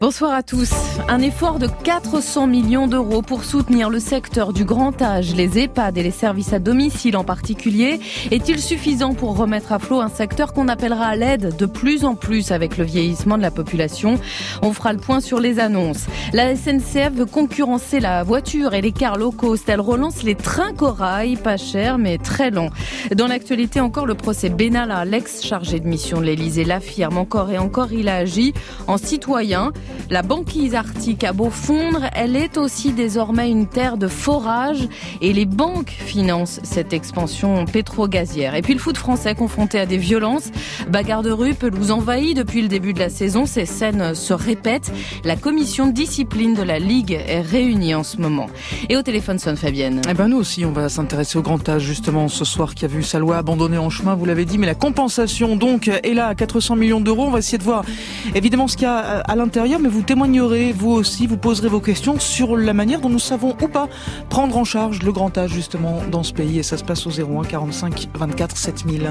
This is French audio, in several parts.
Bonsoir à tous. Un effort de 400 millions d'euros pour soutenir le secteur du grand âge, les EHPAD et les services à domicile en particulier. Est-il suffisant pour remettre à flot un secteur qu'on appellera à l'aide de plus en plus avec le vieillissement de la population? On fera le point sur les annonces. La SNCF veut concurrencer la voiture et les cars low cost. Elle relance les trains corail, pas chers mais très longs. Dans l'actualité encore, le procès Benalla, l'ex-chargé de mission de l'Élysée, l'affirme encore et encore, il a agi en citoyen. La banquise arctique a beau fondre, elle est aussi désormais une terre de forage et les banques financent cette expansion pétro-gazière. Et puis le foot français confronté à des violences, bagarres de rue, pelouse envahie depuis le début de la saison. Ces scènes se répètent. La commission de discipline de la Ligue est réunie en ce moment. Et au téléphone sonne Fabienne. Nous aussi, on va s'intéresser au grand âge justement ce soir qui a vu sa loi abandonnée en chemin, vous l'avez dit, mais la compensation donc est là à 400 millions d'euros. On va essayer de voir évidemment ce qu'il y a à l'intérieur, mais vous témoignerez, vous aussi, vous poserez vos questions sur la manière dont nous savons ou pas prendre en charge le grand âge justement dans ce pays. Et ça se passe au 01 45 24 7000.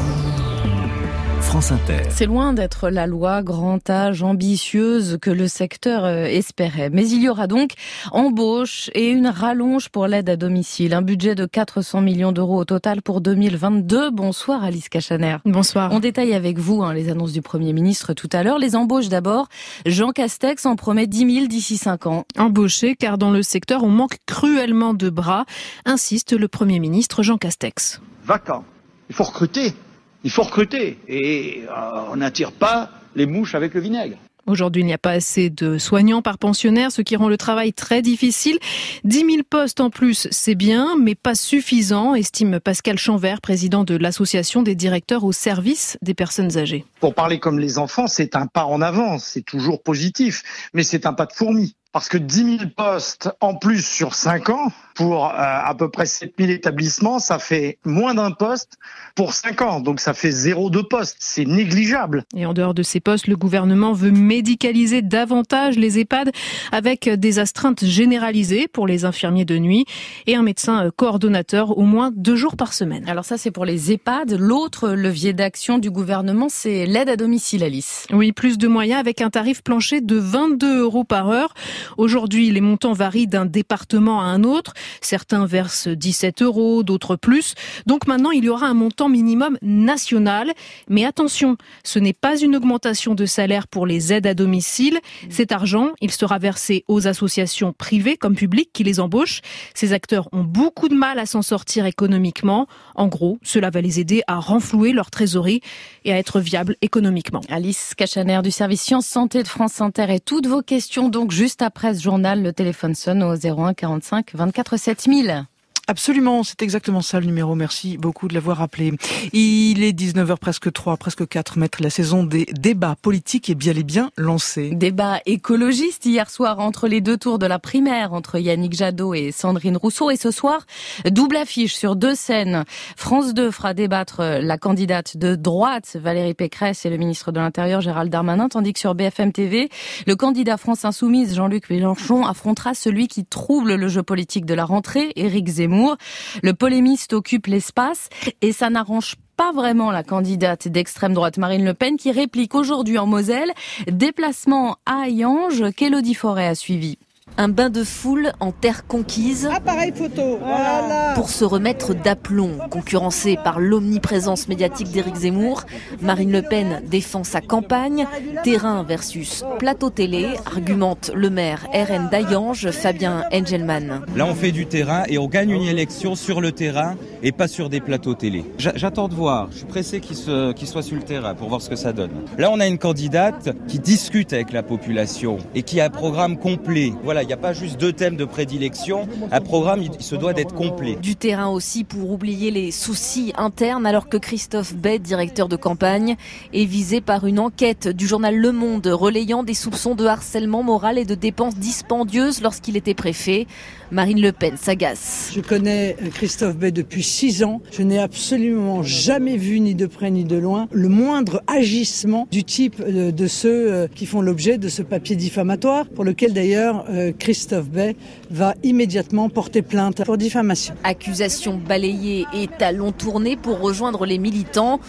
France Inter. C'est loin d'être la loi grand âge ambitieuse que le secteur espérait. Mais il y aura donc embauche et une rallonge pour l'aide à domicile. Un budget de 400 millions d'euros au total pour 2022. Bonsoir Alice Cachaner. Bonsoir. On détaille avec vous les annonces du Premier ministre tout à l'heure. Les embauches d'abord. Jean Castex en promet 10 000 d'ici 5 ans. Embaucher, car dans le secteur, on manque cruellement de bras, insiste le Premier ministre Jean Castex. Vacant. Il faut recruter. Et on n'attire pas les mouches avec le vinaigre. Aujourd'hui, il n'y a pas assez de soignants par pensionnaire, ce qui rend le travail très difficile. 10 000 postes en plus, c'est bien, mais pas suffisant, estime Pascal Chanvert, président de l'Association des directeurs au service des personnes âgées. Pour parler comme les enfants, c'est un pas en avant, c'est toujours positif, mais c'est un pas de fourmi. Parce que 10 000 postes en plus sur 5 ans, pour à peu près 7 000 établissements, ça fait moins d'un poste pour 5 ans. Donc ça fait 0,2 postes. C'est négligeable. Et en dehors de ces postes, le gouvernement veut médicaliser davantage les EHPAD avec des astreintes généralisées pour les infirmiers de nuit et un médecin coordonnateur au moins 2 jours par semaine. Alors ça, c'est pour les EHPAD. L'autre levier d'action du gouvernement, c'est l'aide à domicile, Alice. Oui, plus de moyens avec un tarif plancher de 22 € par heure. Aujourd'hui, les montants varient d'un département à un autre. Certains versent 17 €, d'autres plus. Donc maintenant, il y aura un montant minimum national. Mais attention, ce n'est pas une augmentation de salaire pour les aides à domicile. Cet argent, il sera versé aux associations privées comme publiques qui les embauchent. Ces acteurs ont beaucoup de mal à s'en sortir économiquement. En gros, cela va les aider à renflouer leur trésorerie et à être viables économiquement. Alice Cachaner du service Sciences Santé de France Inter et toutes vos questions donc juste après ce journal. Le téléphone sonne au 01 45 24 7000. Absolument, c'est exactement ça le numéro. Merci beaucoup de l'avoir rappelé. Il est 19h presque 3, presque 4 mètres. La saison des débats politiques est bien et bien lancée. Débat écologiste hier soir entre les 2 tours de la primaire, entre Yannick Jadot et Sandrine Rousseau. Et ce soir, double affiche sur 2 scènes. France 2 fera débattre la candidate de droite, Valérie Pécresse, et le ministre de l'Intérieur, Gérald Darmanin, tandis que sur BFM TV, le candidat France Insoumise, Jean-Luc Mélenchon, affrontera celui qui trouble le jeu politique de la rentrée, Éric Zemmour. Le polémiste occupe l'espace et ça n'arrange pas vraiment la candidate d'extrême droite Marine Le Pen qui réplique aujourd'hui en Moselle. Déplacement à Hayange qu'Élodie Forêt a suivi. Un bain de foule en terre conquise. Appareil photo, voilà. Pour se remettre d'aplomb. Concurrencée par l'omniprésence médiatique d'Éric Zemmour, Marine Le Pen défend sa campagne. Terrain versus plateau télé, argumente le maire RN d'Hayange, Fabien Engelmann. Là, on fait du terrain et on gagne une élection sur le terrain et pas sur des plateaux télé. J'attends de voir. Je suis pressé qu'il soit sur le terrain pour voir ce que ça donne. Là, on a une candidate qui discute avec la population et qui a un programme complet. Voilà, il n'y a pas juste 2 thèmes de prédilection. Un programme, il se doit d'être complet. Du terrain aussi pour oublier les soucis internes, alors que Christophe Bay, directeur de campagne, est visé par une enquête du journal Le Monde relayant des soupçons de harcèlement moral et de dépenses dispendieuses lorsqu'il était préfet. Marine Le Pen s'agace. Je connais Christophe Bay depuis 6 ans. Je n'ai absolument jamais vu, ni de près ni de loin, le moindre agissement du type de ceux qui font l'objet de ce papier diffamatoire, pour lequel d'ailleurs Christophe Bay va immédiatement porter plainte pour diffamation. Accusation balayée et talons tournés pour rejoindre les militants.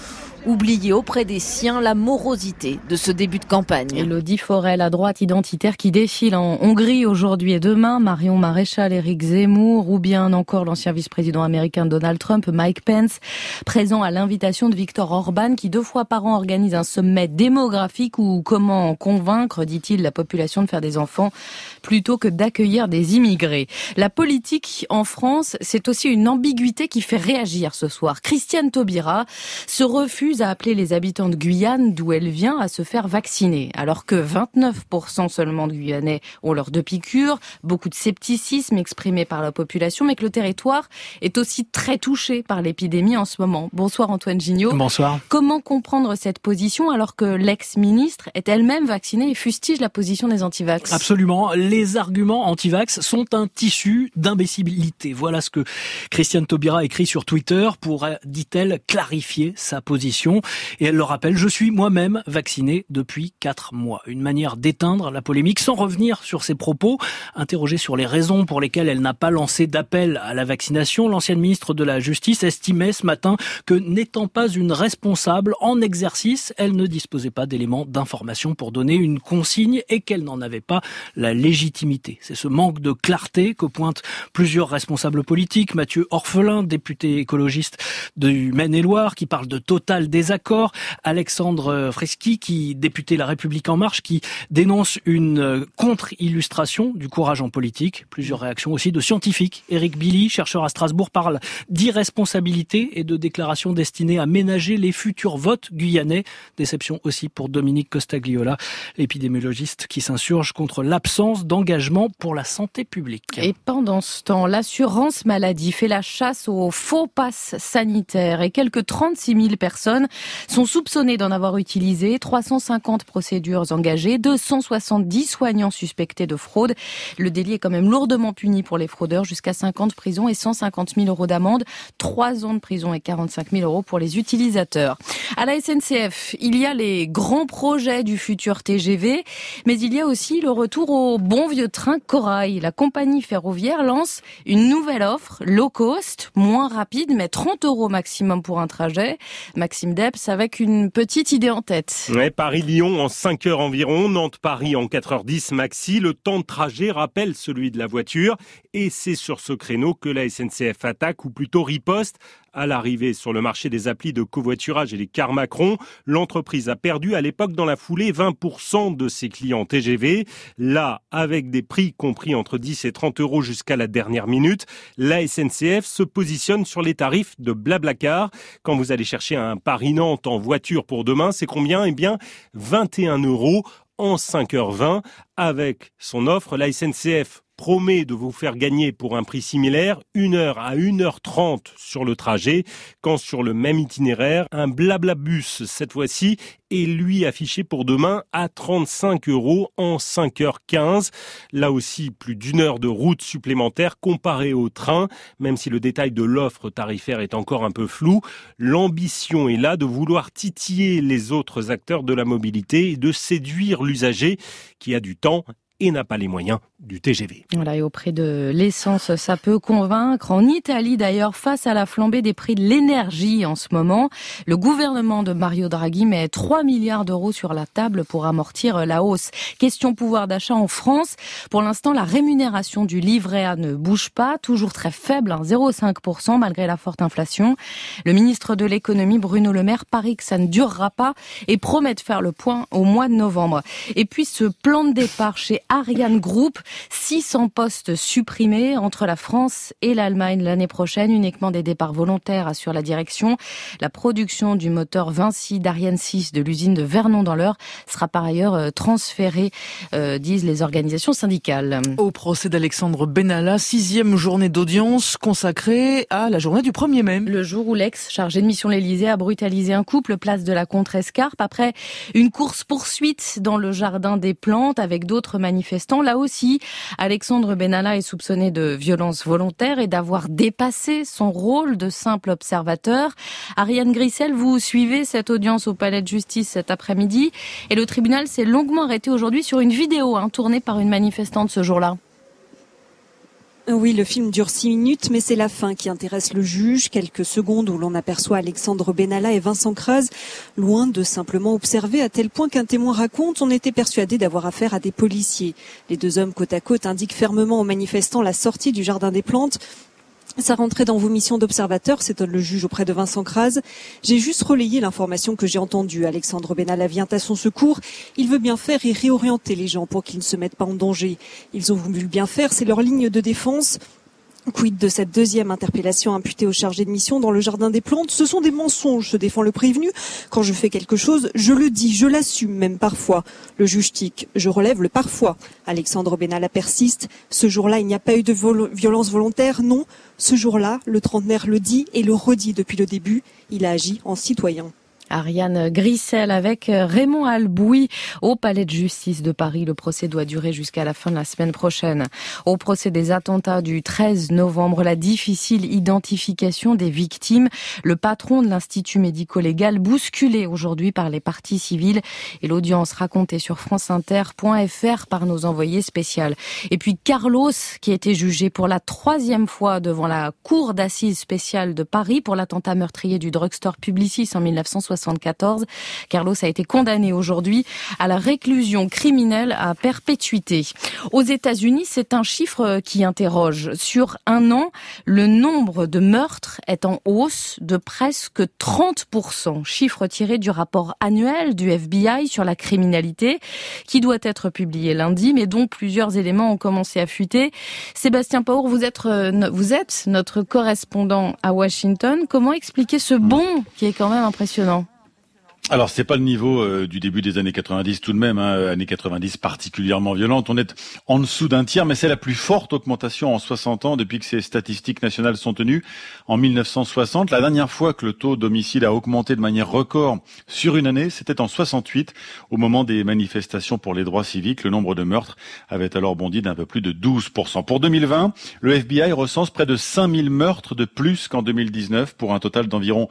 oublier auprès des siens la morosité de ce début de campagne. Élodie Forel, la droite identitaire qui défile en Hongrie aujourd'hui et demain, Marion Maréchal, Éric Zemmour ou bien encore l'ancien vice-président américain Donald Trump, Mike Pence, présent à l'invitation de Viktor Orban qui 2 fois par an organise un sommet démographique où comment convaincre, dit-il, la population de faire des enfants plutôt que d'accueillir des immigrés. La politique en France, c'est aussi une ambiguïté qui fait réagir ce soir. Christiane Taubira se refuse à appeler les habitants de Guyane, d'où elle vient, à se faire vacciner. Alors que 29% seulement de Guyanais ont leurs 2 piqûres, beaucoup de scepticisme exprimé par la population, mais que le territoire est aussi très touché par l'épidémie en ce moment. Bonsoir Antoine Gignot. Bonsoir. Comment comprendre cette position alors que l'ex-ministre est elle-même vaccinée et fustige la position des antivax? Absolument. Les arguments antivax sont un tissu d'imbécilité. Voilà ce que Christiane Taubira écrit sur Twitter pour, dit-elle, clarifier sa position. Et elle le rappelle, je suis moi-même vacciné depuis 4 mois. Une manière d'éteindre la polémique sans revenir sur ses propos. Interrogée sur les raisons pour lesquelles elle n'a pas lancé d'appel à la vaccination, l'ancienne ministre de la Justice estimait ce matin que n'étant pas une responsable en exercice, elle ne disposait pas d'éléments d'information pour donner une consigne et qu'elle n'en avait pas la légitimité. C'est ce manque de clarté que pointent plusieurs responsables politiques. Mathieu Orphelin, député écologiste du Maine-et-Loire, qui parle de total désaccord. Alexandre Freschi, député La République En Marche, qui dénonce une contre-illustration du courage en politique. Plusieurs réactions aussi de scientifiques. Éric Billy, chercheur à Strasbourg, parle d'irresponsabilité et de déclarations destinées à ménager les futurs votes guyanais. Déception aussi pour Dominique Costagliola, l'épidémiologiste qui s'insurge contre l'absence d'engagement pour la santé publique. Et pendant ce temps, l'assurance maladie fait la chasse aux faux passes sanitaires et quelques 36 000 personnes sont soupçonnées d'en avoir utilisé, 350 procédures engagées, 270 soignants suspectés de fraude. Le délit est quand même lourdement puni pour les fraudeurs, jusqu'à 5 ans de prison et 150 000 euros d'amende, 3 ans de prison et 45 000 euros pour les utilisateurs. À la SNCF, il y a les grands projets du futur TGV, mais il y a aussi le retour au bon vieux train Corail. La compagnie ferroviaire lance une nouvelle offre, low cost, moins rapide, mais 30 € maximum pour un trajet. Maxime Debs avec une petite idée en tête. Ouais, Paris-Lyon en 5 heures environ, Nantes-Paris en 4h10 maxi. Le temps de trajet rappelle celui de la voiture et c'est sur ce créneau que la SNCF attaque ou plutôt riposte. À l'arrivée sur le marché des applis de covoiturage et les cars Macron, l'entreprise a perdu à l'époque dans la foulée 20% de ses clients TGV. Là, avec des prix compris entre 10 et 30 € jusqu'à la dernière minute, la SNCF se positionne sur les tarifs de Blablacar. Quand vous allez chercher un Paris-Nantes en voiture pour demain, c'est combien ? Eh bien, 21 € en 5h20. Avec son offre, la SNCF promet de vous faire gagner pour un prix similaire 1 heure à 1h30 sur le trajet, quand sur le même itinéraire, un Blablabus, cette fois-ci, est lui affiché pour demain à 35 € en 5h15. Là aussi, plus d'1 heure de route supplémentaire comparée au train, même si le détail de l'offre tarifaire est encore un peu flou. L'ambition est là de vouloir titiller les autres acteurs de la mobilité et de séduire l'usager qui a du temps et n'a pas les moyens du TGV. Voilà, et auprès de l'essence, ça peut convaincre. En Italie, d'ailleurs, face à la flambée des prix de l'énergie en ce moment, le gouvernement de Mario Draghi met 3 milliards € sur la table pour amortir la hausse. Question pouvoir d'achat en France. Pour l'instant, la rémunération du livret A ne bouge pas, toujours très faible, 0,5% malgré la forte inflation. Le ministre de l'économie, Bruno Le Maire, parie que ça ne durera pas et promet de faire le point au mois de novembre. Et puis, ce plan de départ chez Ariane Group, 600 postes supprimés entre la France et l'Allemagne l'année prochaine, uniquement des départs volontaires, assure la direction. La production du moteur Vinci d'Ariane 6 de l'usine de Vernon dans l'Eure sera par ailleurs transférée, disent les organisations syndicales. Au procès d'Alexandre Benalla, 6e journée d'audience consacrée à la journée du 1er mai. Le jour où l'ex chargé de mission l'Élysée a brutalisé un couple place de la Contrescarpe après une course-poursuite dans le jardin des Plantes avec d'autres manifestants. Là aussi, Alexandre Benalla est soupçonné de violence volontaire et d'avoir dépassé son rôle de simple observateur. Ariane Grissel, vous suivez cette audience au Palais de Justice cet après-midi et le tribunal s'est longuement arrêté aujourd'hui sur une vidéo tournée par une manifestante ce jour-là. Oui, le film dure 6 minutes, mais c'est la fin qui intéresse le juge. Quelques secondes où l'on aperçoit Alexandre Benalla et Vincent Crase, loin de simplement observer, à tel point qu'un témoin raconte, on était persuadé d'avoir affaire à des policiers. Les deux hommes côte à côte indiquent fermement aux manifestants la sortie du Jardin des Plantes. Ça rentrait dans vos missions d'observateur, s'étonne le juge auprès de Vincent Crase. J'ai juste relayé l'information que j'ai entendue. Alexandre Benalla vient à son secours. Il veut bien faire et réorienter les gens pour qu'ils ne se mettent pas en danger. Ils ont voulu le bien faire, c'est leur ligne de défense. Quid de cette deuxième interpellation imputée au chargé de mission dans le Jardin des Plantes? Ce sont des mensonges, se défend le prévenu. Quand je fais quelque chose, je le dis, je l'assume même parfois. Le juge tique, je relève le parfois. Alexandre Benalla persiste. Ce jour-là, il n'y a pas eu de violence volontaire, non. Ce jour-là, le trentenaire le dit et le redit depuis le début. Il a agi en citoyen. Ariane Grissel avec Raymond Albouy au Palais de Justice de Paris. Le procès doit durer jusqu'à la fin de la semaine prochaine. Au procès des attentats du 13 novembre, la difficile identification des victimes, le patron de l'Institut médico-légal bousculé aujourd'hui par les parties civiles et l'audience racontée sur franceinter.fr par nos envoyés spéciaux. Et puis Carlos qui a été jugé pour la 3e fois devant la cour d'assises spéciale de Paris pour l'attentat meurtrier du drugstore Publicis en 1974. Carlos a été condamné aujourd'hui à la réclusion criminelle à perpétuité. Aux États-Unis, c'est un chiffre qui interroge. Sur un an, le nombre de meurtres est en hausse de presque 30%. Chiffre tiré du rapport annuel du FBI sur la criminalité qui doit être publié lundi, mais dont plusieurs éléments ont commencé à fuiter. Sébastien Paour, vous êtes notre correspondant à Washington. Comment expliquer ce bond qui est quand même impressionnant ? Alors, c'est pas le niveau du début des années 90 tout de même, années 90 particulièrement violentes. On est en dessous d'un tiers, mais c'est la plus forte augmentation en 60 ans depuis que ces statistiques nationales sont tenues en 1960. La dernière fois que le taux d'homicide a augmenté de manière record sur une année, c'était en 68, au moment des manifestations pour les droits civiques. Le nombre de meurtres avait alors bondi d'un peu plus de 12%. Pour 2020, le FBI recense près de 5000 meurtres de plus qu'en 2019 pour un total d'environ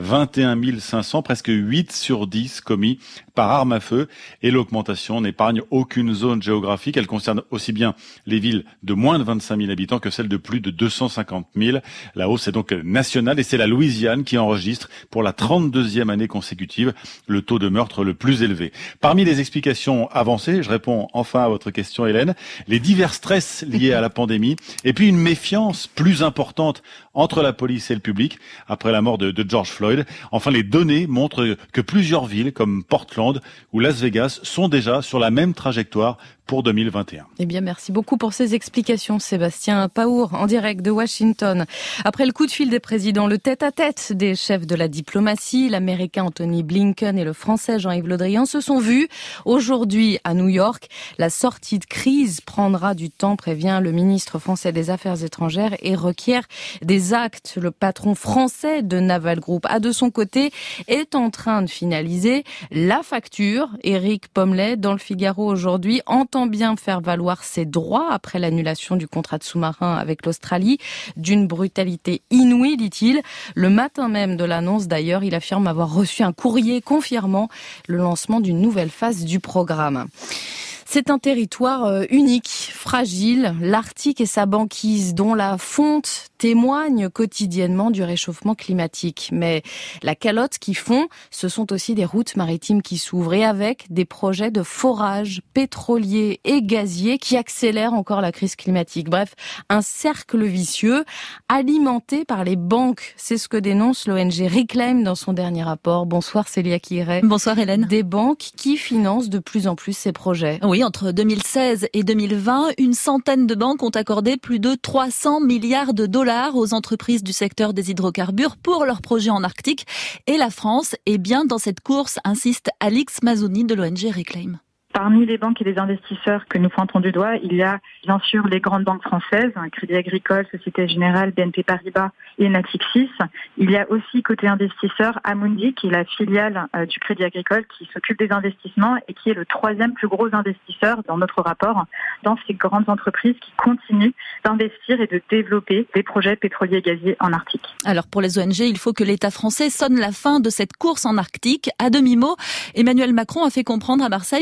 21 500, presque 8 sur 10 commis par arme à feu. Et l'augmentation n'épargne aucune zone géographique. Elle concerne aussi bien les villes de moins de 25 000 habitants que celles de plus de 250 000. La hausse est donc nationale et c'est la Louisiane qui enregistre pour la 32e année consécutive le taux de meurtre le plus élevé. Parmi les explications avancées, je réponds enfin à votre question Hélène, les divers stress liés à la pandémie et puis une méfiance plus importante entre la police et le public après la mort de George Floyd. Enfin, les données montrent que plusieurs villes comme Portland ou Las Vegas sont déjà sur la même trajectoire pour 2021. Eh bien, merci beaucoup pour ces explications, Sébastien Paour, en direct de Washington. Après le coup de fil des présidents, le tête-à-tête des chefs de la diplomatie, l'Américain Anthony Blinken et le Français Jean-Yves Le Drian se sont vus aujourd'hui à New York. La sortie de crise prendra du temps, prévient le ministre français des Affaires étrangères, et requiert des actes. Le patron français de Naval Group, de son côté, est en train de finaliser la facture. Éric Pommelet, dans le Figaro aujourd'hui, entend bien faire valoir ses droits après l'annulation du contrat de sous-marin avec l'Australie. D'une brutalité inouïe, dit-il. Le matin même de l'annonce, d'ailleurs, il affirme avoir reçu un courrier confirmant le lancement d'une nouvelle phase du programme. C'est un territoire unique, fragile, l'Arctique et sa banquise, dont la fonte témoigne quotidiennement du réchauffement climatique. Mais la calotte qui fond, ce sont aussi des routes maritimes qui s'ouvrent et avec des projets de forage pétrolier et gazier qui accélèrent encore la crise climatique. Bref, un cercle vicieux alimenté par les banques. C'est ce que dénonce l'ONG Reclaim dans son dernier rapport. Bonsoir Célia Quirret. Bonsoir Hélène. Des banques qui financent de plus en plus ces projets. Oui, entre 2016 et 2020, une centaine de banques ont accordé plus de 300 milliards de dollars aux entreprises du secteur des hydrocarbures pour leurs projets en Arctique. Et la France est bien dans cette course, insiste Alix Mazzoni de l'ONG Reclaim. Parmi les banques et les investisseurs que nous pointons du doigt, il y a bien sûr les grandes banques françaises, Crédit Agricole, Société Générale, BNP Paribas et Natixis. Il y a aussi côté investisseurs Amundi, qui est la filiale du Crédit Agricole, qui s'occupe des investissements et qui est le 3e plus gros investisseur dans notre rapport, dans ces grandes entreprises qui continuent d'investir et de développer des projets pétroliers et gaziers en Arctique. Alors pour les ONG, il faut que l'État français sonne la fin de cette course en Arctique. À demi-mot, Emmanuel Macron a fait comprendre à Marseille que l'État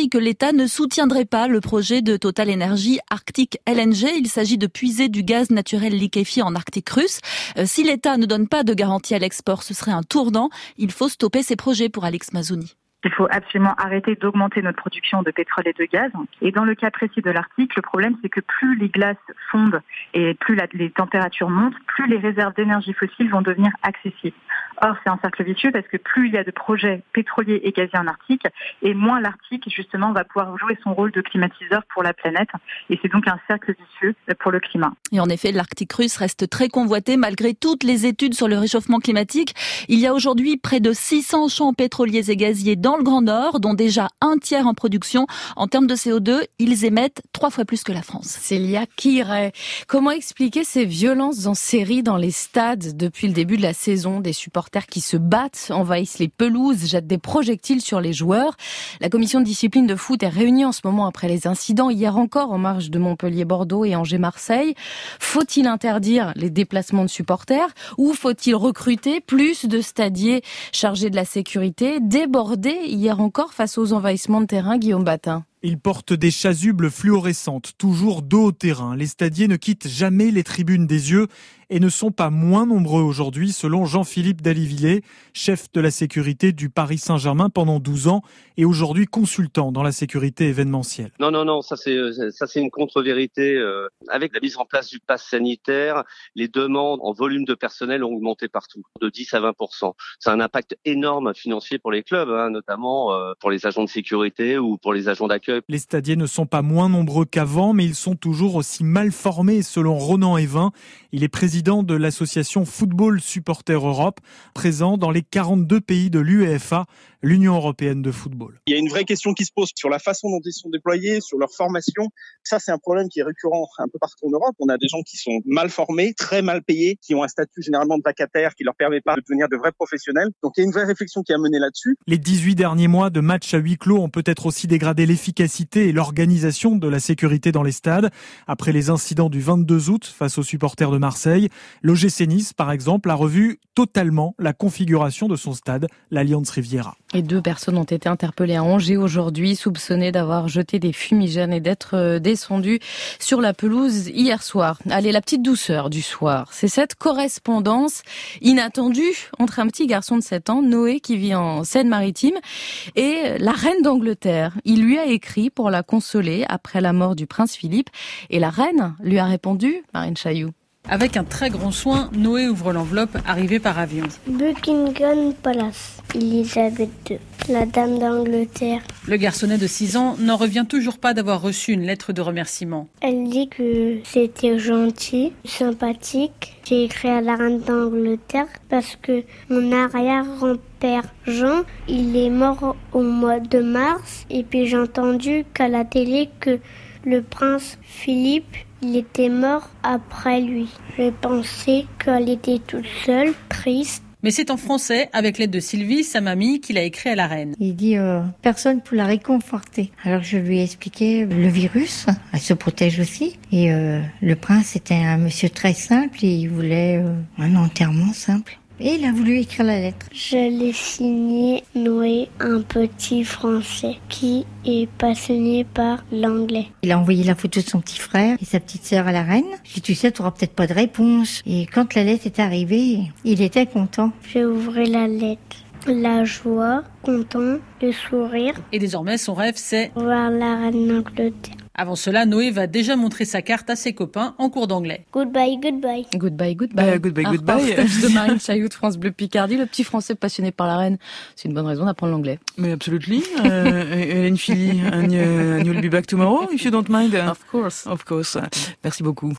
l'État ne soutiendrait pas le projet de Total Energy Arctic LNG. Il s'agit de puiser du gaz naturel liquéfié en Arctique russe. Si l'État ne donne pas de garantie à l'export, ce serait un tournant. Il faut stopper ces projets pour Alix Mazouni. Il faut absolument arrêter d'augmenter notre production de pétrole et de gaz. Et dans le cas précis de l'Arctique, le problème, c'est que plus les glaces fondent et plus les températures montent, plus les réserves d'énergie fossile vont devenir accessibles. Or, c'est un cercle vicieux parce que plus il y a de projets pétroliers et gaziers en Arctique, et moins l'Arctique, justement, va pouvoir jouer son rôle de climatiseur pour la planète. Et c'est donc un cercle vicieux pour le climat. Et en effet, l'Arctique russe reste très convoité malgré toutes les études sur le réchauffement climatique. Il y a aujourd'hui près de 600 champs pétroliers et gaziers dans le Grand Nord, dont déjà un tiers en production. En termes de CO2, ils émettent 3 fois plus que la France. Célia Kiray. Comment expliquer ces violences en série dans les stades depuis le début de la saison? Des supporters qui se battent, envahissent les pelouses, jettent des projectiles sur les joueurs. La commission de discipline de foot est réunie en ce moment après les incidents, hier encore en marge de Montpellier-Bordeaux et Angers-Marseille. Faut-il interdire les déplacements de supporters ou faut-il recruter plus de stadiers chargés de la sécurité, débordés hier encore face aux envahissements de terrain, Guillaume Batin? Ils portent des chasubles fluorescentes, toujours dos au terrain. Les stadiers ne quittent jamais les tribunes des yeux et ne sont pas moins nombreux aujourd'hui, selon Jean-Philippe Dalivillet, chef de la sécurité du Paris Saint-Germain pendant 12 ans et aujourd'hui consultant dans la sécurité événementielle. Non, ça c'est une contre-vérité. Avec la mise en place du pass sanitaire, les demandes en volume de personnel ont augmenté partout, de 10 à 20%. C'est un impact énorme financier pour les clubs, notamment pour les agents de sécurité ou pour les agents d'accueil. Les stadiers ne sont pas moins nombreux qu'avant, mais ils sont toujours aussi mal formés, selon Ronan Evin. Il est président de l'association Football Supporters Europe, présent dans les 42 pays de l'UEFA, l'Union européenne de football. Il y a une vraie question qui se pose sur la façon dont ils sont déployés, sur leur formation. Ça, c'est un problème qui est récurrent un peu partout en Europe. On a des gens qui sont mal formés, très mal payés, qui ont un statut généralement de vacataire qui leur permet pas de devenir de vrais professionnels. Donc il y a une vraie réflexion qui a mené là-dessus. Les 18 derniers mois de matchs à huis clos ont peut-être aussi dégradé l'efficacité et l'organisation de la sécurité dans les stades. Après les incidents du 22 août face aux supporters de Marseille, l'OGC Nice, par exemple, a revu totalement la configuration de son stade, l'Allianz Riviera. Et 2 personnes ont été interpellées à Angers aujourd'hui, soupçonnées d'avoir jeté des fumigènes et d'être descendues sur la pelouse hier soir. Allez, la petite douceur du soir, c'est cette correspondance inattendue entre un petit garçon de 7 ans, Noé, qui vit en Seine-Maritime, et la reine d'Angleterre. Il lui a écrit pour la consoler après la mort du prince Philippe, et la reine lui a répondu, Marine Chailloux. Avec un très grand soin, Noé ouvre l'enveloppe arrivée par avion. Buckingham Palace, Elisabeth II, la dame d'Angleterre. Le garçonnet de 6 ans n'en revient toujours pas d'avoir reçu une lettre de remerciement. Elle dit que c'était gentil, sympathique. J'ai écrit à la reine d'Angleterre parce que mon arrière-grand-père Jean, il est mort au mois de mars. Et puis j'ai entendu qu'à la télé que le prince Philippe, il était mort après lui. J'ai pensé qu'elle était toute seule, triste. Mais c'est en français, avec l'aide de Sylvie, sa mamie, qu'il a écrit à la reine. Il dit personne pour la réconforter. Alors je lui ai expliqué le virus, elle se protège aussi. Et le prince était un monsieur très simple et il voulait un enterrement simple. Et il a voulu écrire la lettre. Je l'ai signé Noé, un petit Français qui est passionné par l'anglais. Il a envoyé la photo de son petit frère et sa petite sœur à la reine. J'ai dit, tu sais, tu n'auras peut-être pas de réponse. Et quand la lettre est arrivée, il était content. J'ai ouvert la lettre. La joie, content, le sourire. Et désormais, son rêve, c'est voir la reine d'Angleterre. Avant cela, Noé va déjà montrer sa carte à ses copains en cours d'anglais. Goodbye, goodbye. Goodbye, goodbye. Goodbye, Un goodbye. reportage de Marine Chailloux de France Bleu Picardie, le petit français passionné par la reine. C'est une bonne raison d'apprendre l'anglais. Mais absolutely. Hélène Philly, and you'll be back tomorrow if you don't mind. Of course. Of course. Merci beaucoup.